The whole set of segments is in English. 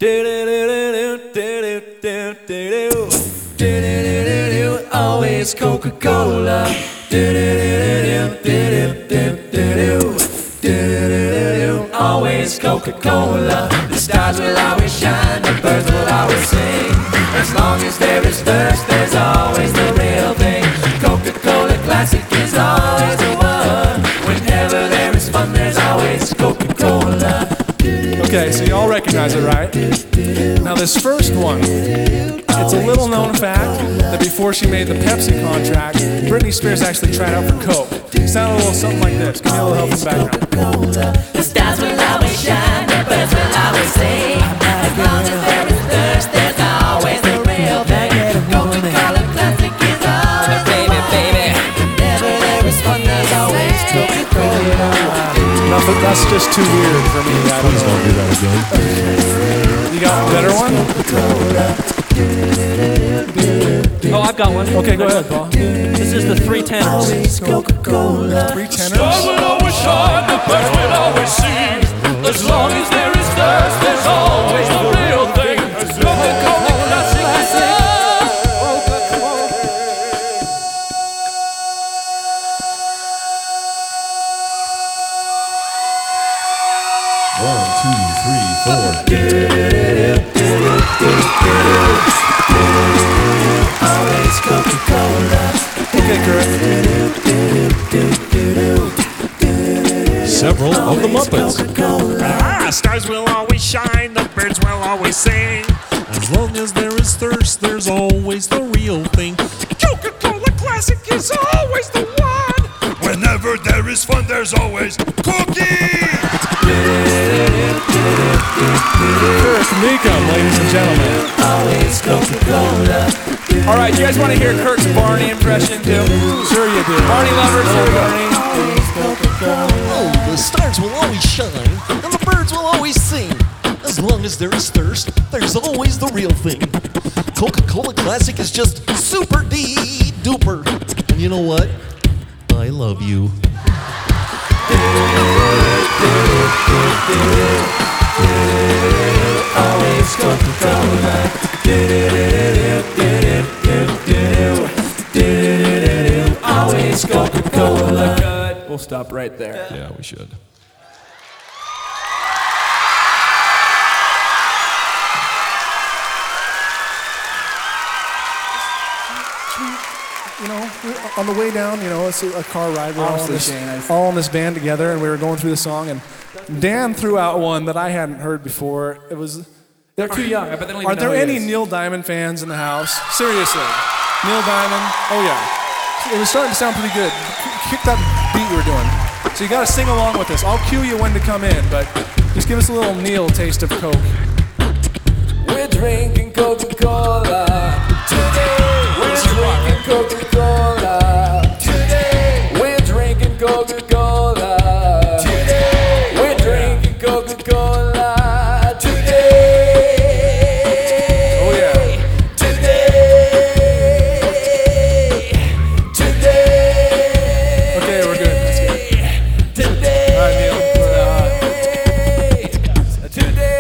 Always Coca-Cola. Always Coca-Cola. The stars will always shine, the birds will always sing. As long as there is thirst, there's always the real thing. Coca-Cola Classic is always the one. Whenever there is fun, there's always Coca-Cola. Okay, so y'all recognize it, right? Now this first one, it's a little known fact that before she made the Pepsi contract, Britney Spears actually tried out for Coke. It sounded a little something like this. Give me a little help in the background. The stars will always shine, the birds will always sing. As long as there is thirst, there's always the real thing. Coca-Cola Classic is always baby, baby. Whenever there is fun, there's always Coca-Cola. No, but that's just too weird for me. Please don't do that again. You got a better one? Oh, I've got one. Okay, go ahead, Paul. This is the Three Tenors. Three tenors? Stars will always shine, the birds will always sing. As long as there is thirst, there's always the real thing. Coca-Cola Classic is One, two, three, four. always Coca-Cola. Okay, Kurt. Several of the Muppets. Stars will always shine, the birds will always sing. As long as there is thirst, there's always the real thing. Coca-Cola Classic is always the one. Whenever there is fun, there's always cookies. Kurt Meekum, ladies and gentlemen. Always Coca-Cola. All right, you guys want to hear Kurt's Barney impression too? Sure you do. Barney lovers, here we go. Oh, the stars will always shine, and the birds will always sing. As long as there is thirst, there's always the real thing. Coca-Cola Classic is just super duper. And you know what? I love you. Always Coca-Cola. Always Coca-Cola. We'll stop right there. Yeah, we should. You know, on the way down, you know, it's a car ride. We're Honestly, all in this band together, and we were going through the song, and Dan threw out one that I hadn't heard before. It was... They're too young. I bet they don't even Are know there who he any is. Neil Diamond fans in the house? Seriously. Neil Diamond? Oh, yeah. It was starting to sound pretty good. Kick that beat you were doing. So you got to sing along with this. I'll cue you when to come in, but just give us a little Neil taste of Coke. We're drinking Coca-Cola today. We're drinking Coca-Cola today. We're drinking Coca-Cola today. We're drinking Coca-Cola today. Oh, yeah. Today. Okay, we're good. That's good. Today. All right, Neil. Today.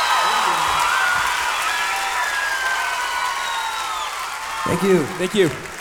Thank you.